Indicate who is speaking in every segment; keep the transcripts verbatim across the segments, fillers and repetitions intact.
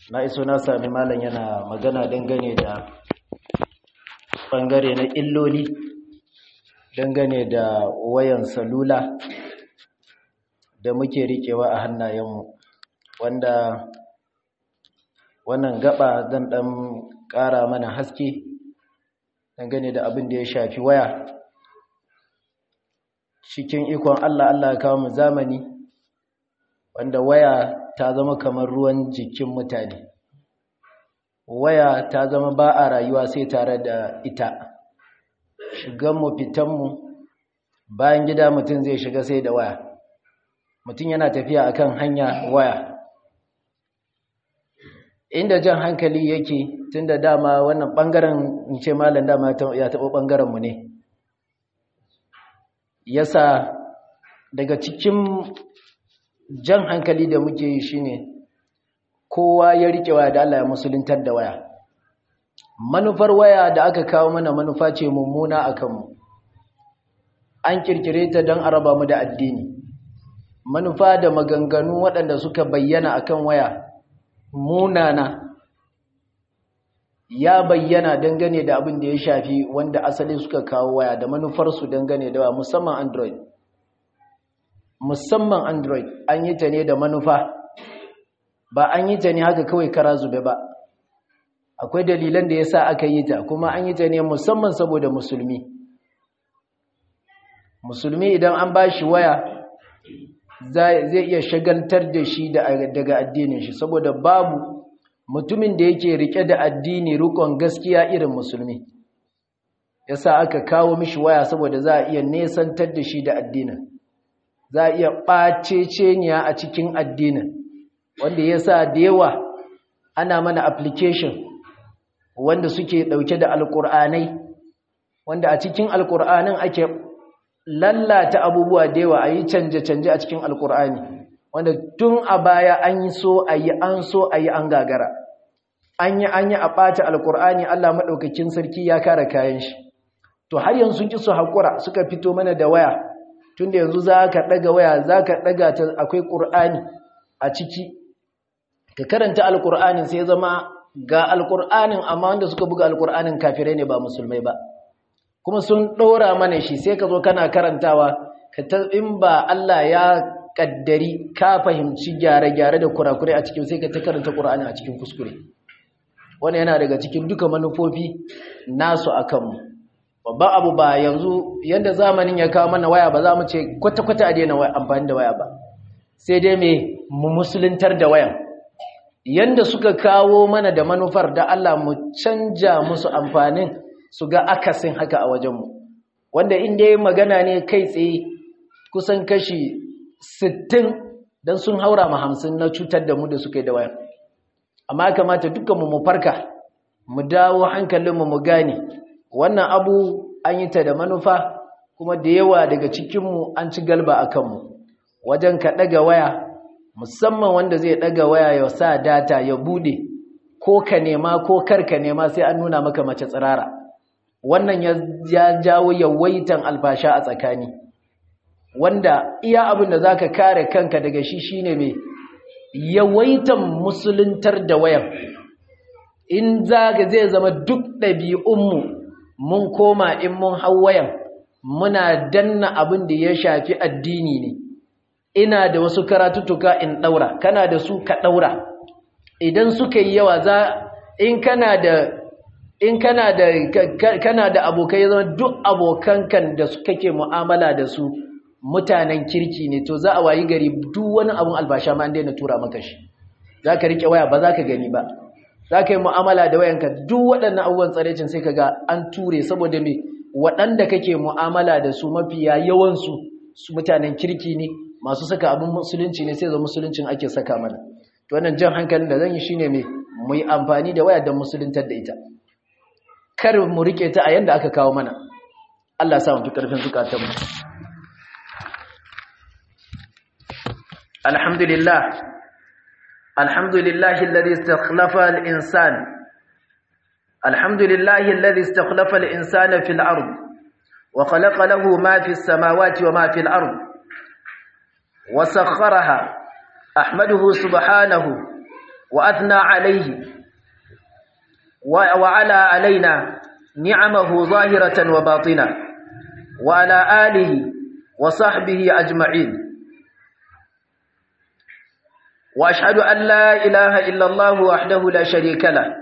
Speaker 1: na iso na sami malam yana magana dangane da bangare na illoli dangane da wayan salula da muke rikewa a hannayenmu, wanda wannan gaba zan dan ƙara mana haske dangane da abin da ya shafi waya. Cikin ikon Allah Allah ya kawo mu zamani wanda waya ta zama kamar ruwan jikin mutane. Waya ta zama ba a rayuwa sai tare da ita. Shiganmu fitanmu, bayan gida mutum zai shiga sai da waya. Mutum yana tafiya akan hanya waya. Inda jan hankali yake tunda dama wannan bangaren in ce malam dama ya taɓa bangaren mu ne. Yasa daga cikin jan hankali da muke yi shine kowa ya rike waya da Allah ya musuluntar da waya. Manufar waya da aka kawo mana manufa ce mummuna akan mu. An kirkire ta don a raba mu da addini. Manufa da maganganu waɗanda suka bayyana akan waya munana ya bayyana dangane da abin da ya shafi wanda asali suka kawo waya da manufarsu dangane da waya, musamman Android. Musamman Android an yi ta ne da manufa, ba an yi ta ne haka kawai kara zube ba. Akwai dalilan da yasa aka yi ta, kuma an yi ta ne musamman saboda musulmi. Musulmi idan an ba shi waya zai iya shagaltar da shi daga addinin shi, saboda babu mutumin da yake rike da addini rukun gaskiya irin musulmi. Yasa aka kawo mishi waya saboda za a iya nesantar da shi da addinin. Za a iya ɓaceceniya a cikin addinin, wanda yasa da yawa ana mana application wanda suke ɗauke da alƙur'anai, wanda a cikin alƙur'anin ake lallata abubuwa da yawa, a yi canje-canje a cikin alƙur'ani, wanda tun a baya an yi so a yi an so a yi an gagara. An yi an yi a ɓata alƙur'ani, Allah maɗaukakin sarki ya kare kayan shi. To har yanzu sun ƙi su haƙura, suka fito mana da waya. Tunda yanzu za ka ɗaga waya, za ka ɗaga ta akwai ƙur'ani a ciki. Ka karanta alƙur'anin sai zama ga alƙur'anin, amma wanda suka buga alƙur'anin kafirai ne ba musulmai ba. Kuma sun ɗora mana shi, sai ka zo kana karantawa, ka ta in ba Allah ya ƙaddari ka fahimci gyare-gyare da kurakurai a cikin, sai ka ta karanta ƙur'ani a cikin kuskure. Wannan yana daga cikin duka manufofi nasu a kanmu. Babban abu ba yanzu yadda zamanin ya kawo mana waya, ba za mu ce kwata-kwata a daina amfani da waya ba, sai dai me mu musuluntar da wayan. Yanda suka kawo mana da manufar da Allah mu canja musu amfanin su ga akasin haka a wajenmu, wanda inda yi magana ne kai tsaye kusan kashi sittin don sun haura ma hamsin na cutar da mu da suka yi da wayan. Amma kamata dukkanmu mu farka, mu dawo hankalinmu mu gane wannan abu an yi ta da manufa, kuma da yawa daga cikinmu an ci galba a kanmu wajen ka ɗaga waya, musamman wanda zai ɗaga waya ya sa data ya bude, ko ka nema ko kar ka nema sai an nuna maka mace tsirara. Wannan ya jawo yawaitan alfasha a tsakani, wanda iya abin da za ka kare kanka daga shi shine mai yawaitan musuluntar da wayan. In zaga zai zama duk ɗabi'unmu mun koma in mun hau wayan muna danna abin da ya shafi addini ne. Ina da wasu karatuttuka in ɗaura, kana da su ka ɗaura. Idan suka yi yawa za in kana da in kana da kana da abokai, ya zama duk abokankan da su kake mu'amala da su mutanen kirki ne, to za a wayi gari duk wani abun albasha ma an daina tura maka shi. Za ka riƙe waya ba za ka gani ba, za ka yi mu'amala da wayanka, duk waɗannan abubuwan tsarecin sai ka ga an ture, saboda me waɗanda kake mu'amala da su mafiya yawansu su mutanen kirki ne, masu saka abin musulunci ne, sai zama musuluncin ake saka mana. To wannan jan hankalin da zan yi shine me mu yi amfani da waya don musuluntar da ita, kar mu rike ta a yanda aka kawo mana. Allah ya sa mu fi ƙarfin zukatanmu. Alhamdulillah, alhamdulillah alladhi istakhlafa al-insan, alhamdulillah alladhi istakhlafa al-insana fil ard wa khalaqa lahu ma fi as-samawati wa ma fi al-ard wa sakhkharaha. Ahmaduhu subhanahu وأثنى عليه وعلى علينا نعمه ظاهرة وباطنة، وعلى آله وصحبه أجمعين. وأشهد أن لا إله إلا الله وحده لا شريك له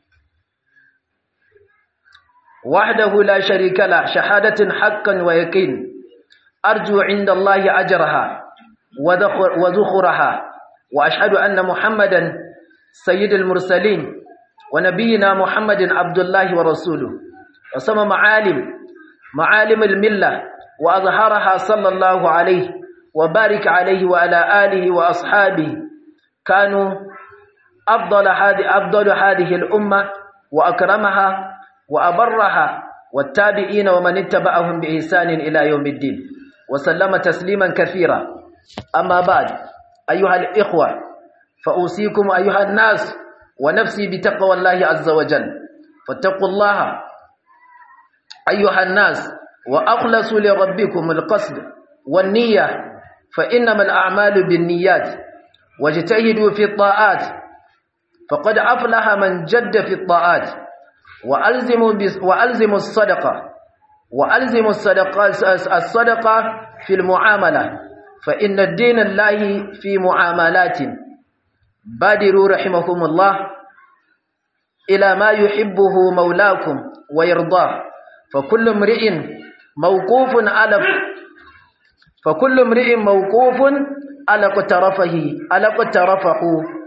Speaker 1: وحده لا شريك له شهادة حقا ويقين، أرجو عند الله أجرها وذخرها. وأشهد أن محمدا سيد المرسلين ونبينا محمد عبد الله ورسوله، وسمى معالم معالم الملة وأظهرها صلى الله عليه وبارك عليه وعلى آله وأصحابه، كانوا أفضل هذه أفضل هذه الأمة وأكرمها وأبرها، والتابعين ومن اتبعهم بإحسان إلى يوم الدين، وسلم تسليما كثيرا. أما بعد، أيها الإخوة، فأوصيكم أيها الناس ونفسي بتقوى الله عز وجل، فاتقوا الله أيها الناس وأخلصوا لربكم القصد والنية، فإنما الأعمال بالنيات، واجتهدوا في الطاعات فقد أفلح من جد في الطاعات، وألزموا وألزموا الصدقة وألزموا الصدقة الصدقة في المعاملة، فإن الدين الله في معاملات. بادروا رحمكم الله إلى ما يحبه مولاكم ويرضاه، فكل امرئ موقوف على فكل امرئ موقوف على اقترفه على اقترفه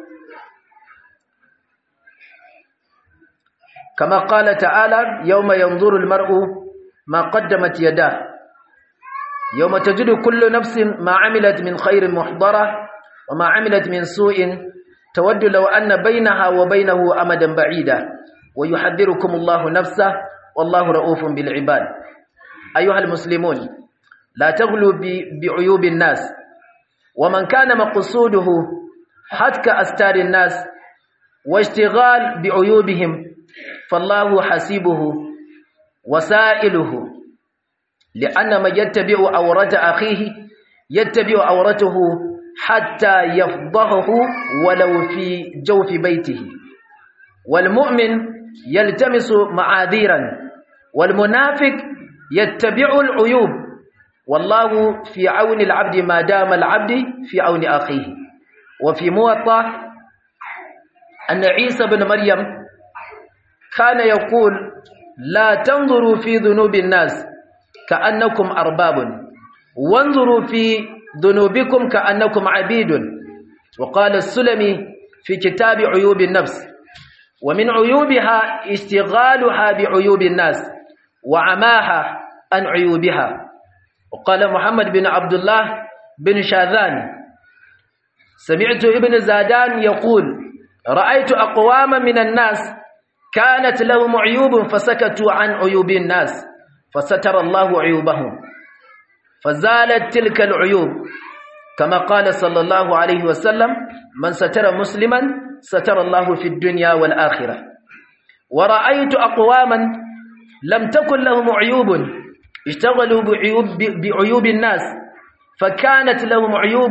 Speaker 1: كما قال تعالى: يوم ينظر المرء ما قدمت يداه، يوم تجد كل نفس ما عملت من خير محضرة وما عملت من سوء تود لو أن بينها وبينه أمدا بعيدا، ويحذركم الله نفسه والله رؤوف بالعباد. أيها المسلمون، لا تغلوا بعيوب الناس، ومن كان مقصوده حتك أستار الناس واشتغال بعيوبهم فالله حسيبه وسائله، لأن من يتبع عورة أخيه يتبع عورته حتى يفضحه ولو في جوف بيته. والمؤمن يلتمس معاذيرا، والمنافق يتبع العيوب، والله في عون العبد ما دام العبد في عون أخيه. وفي موطأ أن عيسى بن مريم كان يقول: لا تنظروا في ذنوب الناس كأنكم أرباب، وانظروا في ذنوبكم كأنكم عبيد. وقال السلمي في كتاب عيوب النفس: ومن عيوبها اشتغالها بعيوب الناس وعماها عن عيوبها. وقال محمد بن عبد الله بن شاذان: سمعت ابن زادان يقول: رأيت أقواما من الناس كانت لهم عيوب فسكتوا عن عيوب الناس فستر الله عيوبهم فزالت تلك العيوب، كما قال صلى الله عليه وسلم: من ستر مسلما ستر الله في الدنيا والآخرة. ورأيت أقواما لم تكن لهم عيوب اشتغلوا بعيوب, بعيوب الناس فكانت لهم عيوب،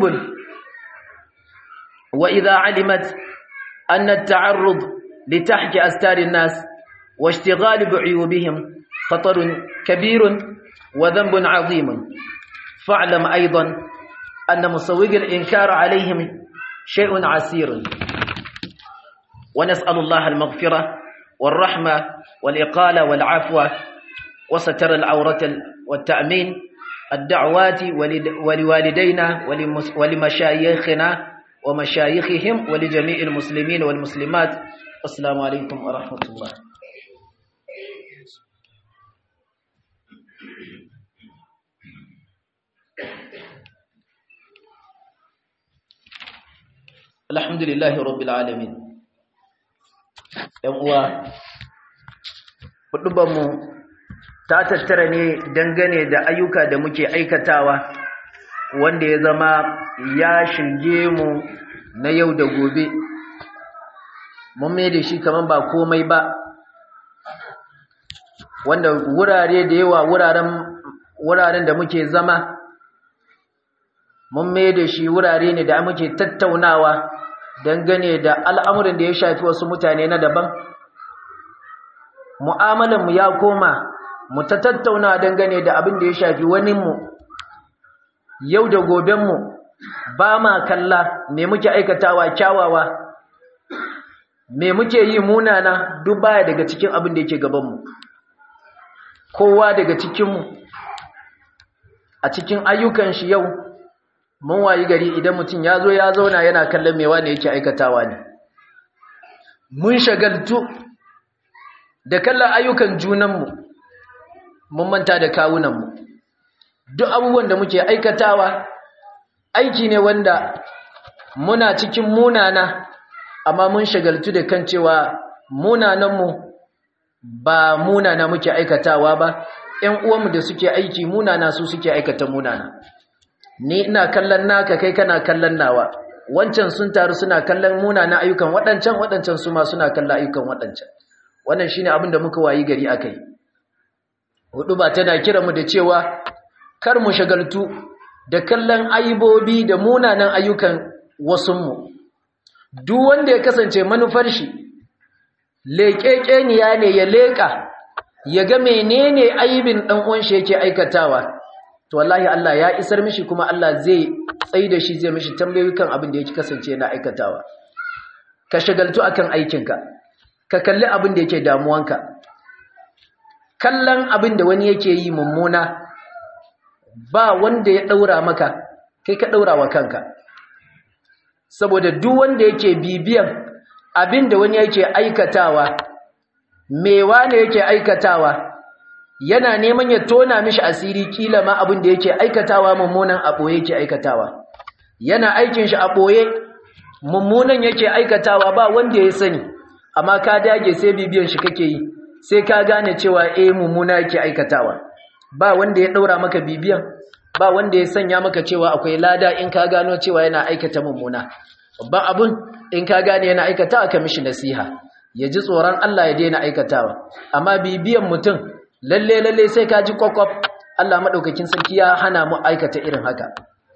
Speaker 1: وإذا علمت أن التعرض لتحت أستار الناس واشتغال بعيوبهم خطر كبير وذنب عظيم، فاعلم أيضا أن مسوغ الإنكار عليهم شيء عسير. ونسأل الله المغفرة والرحمة والإقالة والعفو وستر العورة والتأمين الدعوات ولوالدينا ولمشايخنا ومشايخهم ولجميع المسلمين والمسلمات. السلام عليكم ورحمة الله. Alhamdulillahi rabbil alamin. Yan uwa, hudubanmu ta tattara ne dangane da ayyuka da muke aikatawa wanda ya zama ya shige mu na yau da gobe, mun mai da shi kaman ba komai ba, wanda wurare da yawa wuraren wuraren da muke zama mun mai da shi wurare ne da muke tattaunawa dangane da al'amuran da ya shafi wasu mutane na daban, mu'amalanmu ya koma mu ta tattauna dangane da abin da ya shafi waninmu, yau da gobenmu ba ma kalla me muke aikatawa kyawawa, me muke yi munana, duk baya daga cikin abin da yake gabanmu. Kowa daga cikinmu a cikin ayyukan shi yau mun wayi gari idan mutum ya zo ya zauna yana kallon mewa ne yake aikatawa ne. Mun shagaltu da kallon ayyukan junanmu, mun manta da kawunanmu. Duk abubuwan da muke aikatawa aiki ne wanda muna cikin munana, amma mun shagaltu da kan cewa munananmu ba munana muke aikatawa ba, ‘yan uwanmu da suke aiki munana su suke aikata munana. Ni ina kallon naka, kai kana kallon nawa, wancan sun taru suna kallon munana ayyukan waɗancan, waɗancan su ma suna kallon ayyukan waɗancan. Wannan shine abin da muka wayi gari akai. Hudu ba tana kira mu da cewa kar mu shagaltu da kallon aibobi da munanan ayyukan wasunmu. Duk wanda ya kasance manufar shi leƙeƙeniya ne, ya leƙa ya ga menene aibin ɗan uwan shi yake aikatawa, to wallahi Allah ya isar mishi, kuma Allah zai tsai da shi, zai mishi tambayoyi kan abin da yake kasance yana aikatawa. Ka shagaltu akan aikinka, ka kalli abin da yake damuwanka. Kallon abin da wani yake yi mummuna ba wanda ya ɗaura maka, kai ka ɗaura wa kanka. Saboda duk wanda yake bibiyan abin da wani yake aikatawa, mewa ne yake aikatawa, yana neman ya tona mishi asiri, kila ma abin da yake aikatawa mummunan a ɓoye yake aikatawa. Yana aikin shi a ɓoye, mummunan yake aikatawa ba wanda ya sani, amma ka dage sai bibiyan shi kake yi, sai ka gane cewa eh mummuna yake aikatawa. Ba wanda ya ɗaura maka bibiyan, ba wanda ya sanya maka cewa akwai lada in ka gano cewa yana aikata mummuna. Babban abun in ka gane yana aikata aka mishi nasiha, ya ji tsoron Allah ya daina aikatawa. Amma bibiyan mutum lalle lalle sai ka ji kwakwaf, Allah madaukakin sarki ya hana mu aikata irin haka.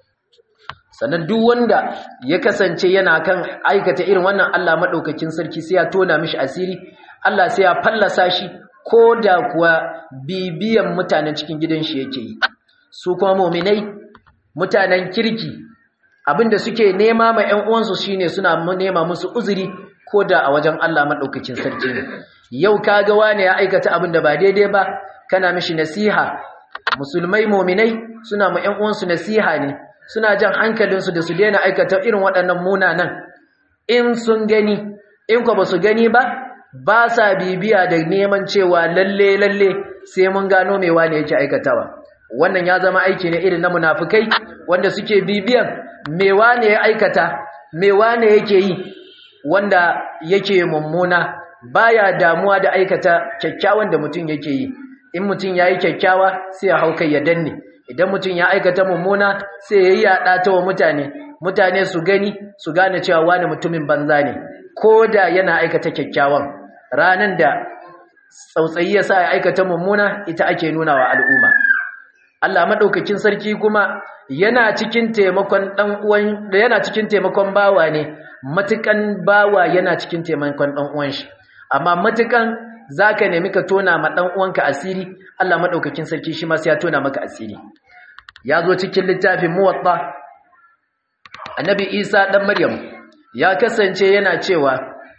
Speaker 1: Sannan duk wanda ya kasance yana kan aikata irin wannan, Allah madaukakin sarki sai ya tona mishi asiri, Allah sai ya fallasa shi, ko da kuwa bibiyan mutanen cikin gidan shi yake yi. Su kuma mu'minai, mutanen kirki, abinda suke nema ma ƴan uwansu shine suna nema musu uzuri, ko da a wajen Allah madaukakin sarki ne. Yau kaga wani ya aikata abinda ba daidai ba, kana mishi nasiha. Musulmai mu'minai suna ma ƴan uwansu nasiha ne, suna jan hankalinsu da su daina aikata irin waɗannan munanan. In sun gani, in ko ba su gani ba, ba sa bibiya da neman cewa lalle lalle sai mun gano me wane yake aikatawa. Wannan ya zama aiki ne irin na munafikai, wanda suke bibiyan me wane ya aikata, me wane yake yi, wanda yake mummuna, baya damuwa da aikata kyakkyawan da mutum yake yi. In mutum yayi kyakkyawa sai ya hauka ya danne, idan mutum ya aikata mummuna sai ya yi yaɗa ta wa mutane, mutane su gani su gane cewa wani mutumin banza ne, ko da yana aikata kyakkyawan. Ranan da tsautsayi ya sa ya aikata mummuna, ita ake nuna wa al'umma. Allah madaukakin sarki kuma yana cikin taimakon dan uwan da yana cikin taimakon bawa ne, matukan bawa yana cikin taimakon dan uwan shi. Amma matukan zaka nemi ka tona ma dan uwanka asiri, Allah madaukakin sarki shi ma sai ya tona maka asiri. Ya zo cikin littafin Muwatta, Annabi Isa dan Maryam ya kasance yana cewa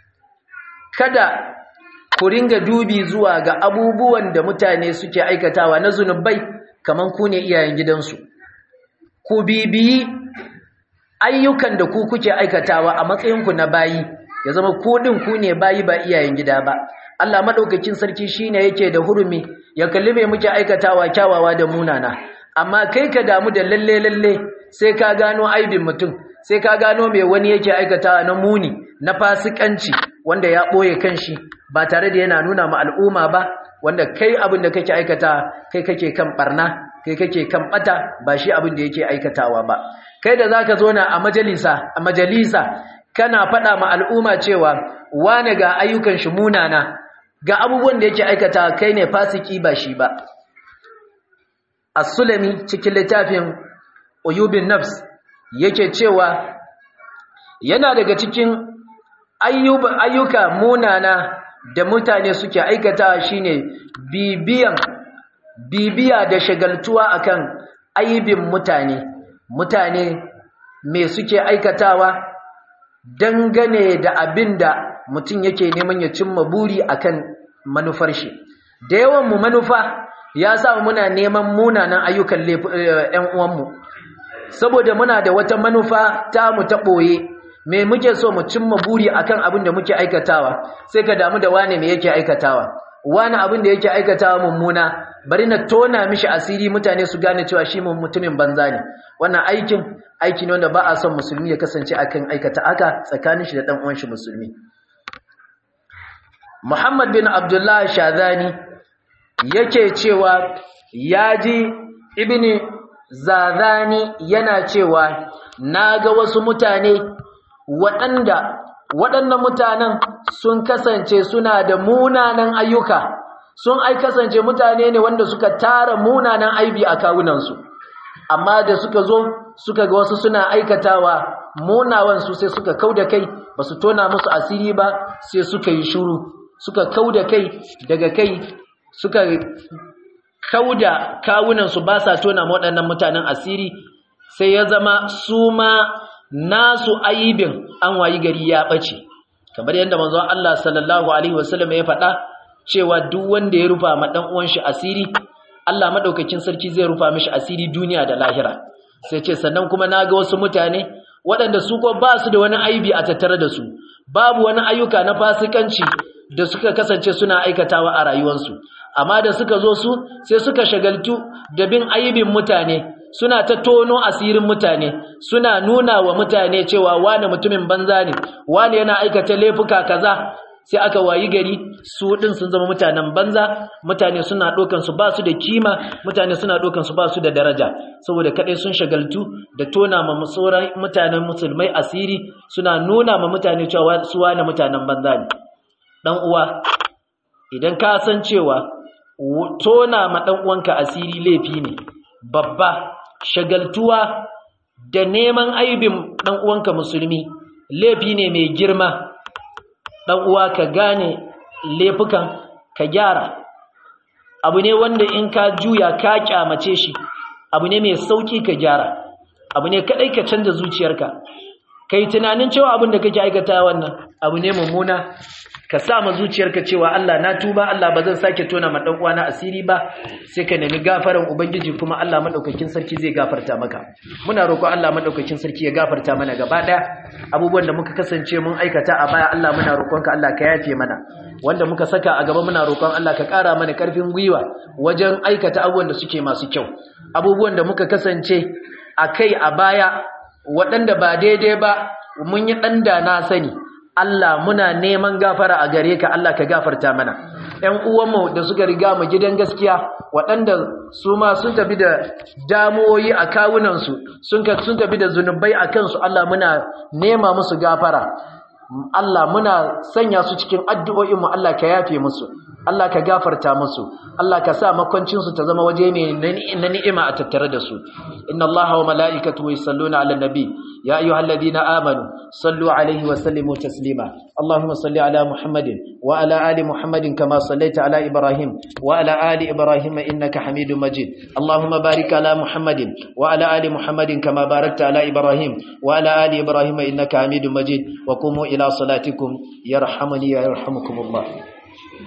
Speaker 1: kada ku ringa dubi zuwa ga abubuwan da mutane suke aikatawa na zunubai kaman ku ne iyayen gidansu. Ku bibiyi ayyukan da ku kuke aikatawa a matsayinku na bayi, ya zama ku din ku ne bayi ba iyayen gida ba. Allah madaukakin sarki shine yake da hurumi ya kalli me muke aikatawa kyawawa da munana. Amma kai ka damu da lalle lalle sai ka gano aibin mutum, sai ka gano me wani yake aikatawa na muni, na fasikanci, wanda ya boye kanshi ba tare da yana nuna ma al'umma ba, wanda kai abin da kake aikata kai kake kan barna, kai kake kan bata, ba shi abin da yake aikatawa ba. Kai da zaka zo na a majalisa a majalisa kana faɗa ma al'umma cewa wane ga ayyukan shi munana, ga abubuwan da yake aikata, kai ne fasiki ba shi ba. As-Sulami cikin littafin Uyubin Nafs yake cewa yana daga cikin ayyuka munana da mutane suke aikata shine bibiyan bibiya da shagaltuwa akan aibin mutane mutane me suke aikatawa dangane da abinda mutum yake neman ya cimma buri akan manufar shi. Da yawan mu manufa ya sa muna neman munanan ayyukan ƴan uwanmu saboda muna da wata manufa ta mu ta boye me muke so mu cimma buri akan abin da muke aikatawa, sai ka damu da wane me yake aikatawa, wani abin da yake aikatawa mummuna, bari na tona mishi asiri mutane su gane cewa shi mutumin banza ne. Wannan aikin aiki ne wanda ba a son musulmi ya kasance akan aikata aka tsakanin shi da dan uwan shi musulmi. Muhammad bin Abdullah Shadhani yake cewa yaji Ibn Zadhani yana cewa naga wasu mutane waɗanda waɗannan mutanen sun kasance suna da munanan ayyuka, sun ai kasance mutane ne wanda suka tara munanan aibi a kawunansu, amma da suka zo suka ga wasu suna aikatawa munawan su sai suka kauda kai, ba su tona musu asiri ba, sai suka yi shuru, suka kauda kai daga kai, suka kauda kawunansu ba sa tona waɗannan mutanen asiri, sai ya zama su ma nasu aibin an wayi gari ya ɓace. Kamar yadda manzon Allah sallallahu alaihi wasallam ya faɗa cewa duk wanda ya rufa ma dan uwan shi asiri, Allah madaukakin sarki zai rufa mishi asiri duniya da lahira. Sai ce sannan kuma naga wasu mutane waɗanda su ko ba su da wani aibi a tattare da su, babu wani ayyuka na fasikanci da suka kasance suna aikatawa a rayuwarsu, amma da suka zo su sai suka shagaltu da bin aibin mutane, suna ta tono asirin mutane, suna nuna wa mutane cewa wani mutumin banza ne, wani yana aikata laifuka kaza. Sai aka wayi gari su din sun zama mutanen banza, mutane suna dokan su ba su da kima, mutane suna dokan su ba su da daraja, saboda kadai sun shagaltu da tona ma musoran mutanen musulmai asiri, suna nuna ma mutane cewa su wani mutanen banza ne. Dan uwa, idan ka san cewa tona ma dan uwanka asiri laifi ne babba, shagaltuwa da neman aibin dan uwanka musulmi laifi ne mai girma, dan uwa ka gane laifukan ka gyara. Abu ne wanda in ka juya ka kyamace shi, abu ne mai sauki ka gyara, abu ne kadai ka canza zuciyarka, kai tunanin cewa abin da kake aikata wannan abu ne mummuna, ka sa ma zuciyarka cewa Allah na tuba, Allah ba zan sake tona ma dan uwana asiri ba, sai ka nemi gafaran ubangiji kuma Allah madaukakin sarki zai gafarta maka. Muna roƙo Allah madaukakin sarki ya gafarta mana gaba daya abubuwan da muka kasance mun aikata a baya, Allah muna roƙonka Allah ka yafe mana, wanda muka saka a gaba muna roƙon Allah ka ƙara mana ƙarfin gwiwa wajen aikata abubuwan da suke masu kyau. Abubuwan da muka kasance a kai a baya waɗanda ba daidai ba mun yi ɗan da na sani, Allah muna neman gafara a gare ka, Allah ka gafarta mana. Ƴan uwanmu da suka riga mu gidan gaskiya waɗanda su ma sun tafi da damuwoyi a kawunansu, sun sun tafi da zunubai a kansu, Allah muna nema musu gafara. Allah muna sanya su cikin addu'o'inmu, Allah ka yafe musu, Allah ka gafarta musu, Allah ka sa makwancinsu ta zama waje mai na ni'ima a tattare da su. Inna Allaha wa mala'ikatahu yusalluna 'alan nabi ya ayyuhalladhina amanu sallu 'alaihi wa sallimu taslima. Allahumma salli 'ala Muhammadin wa 'ala ali Muhammadin kama sallaita 'ala Ibrahim wa 'ala ali Ibrahim innaka Hamidum Majid. Allahumma barik 'ala Muhammadin wa 'ala ali Muhammadin kama barakta 'ala Ibrahim wa 'ala ali Ibrahim innaka Hamidum Majid. Wa qumu ila salatikum yarhamuni wa yarhamukumullah.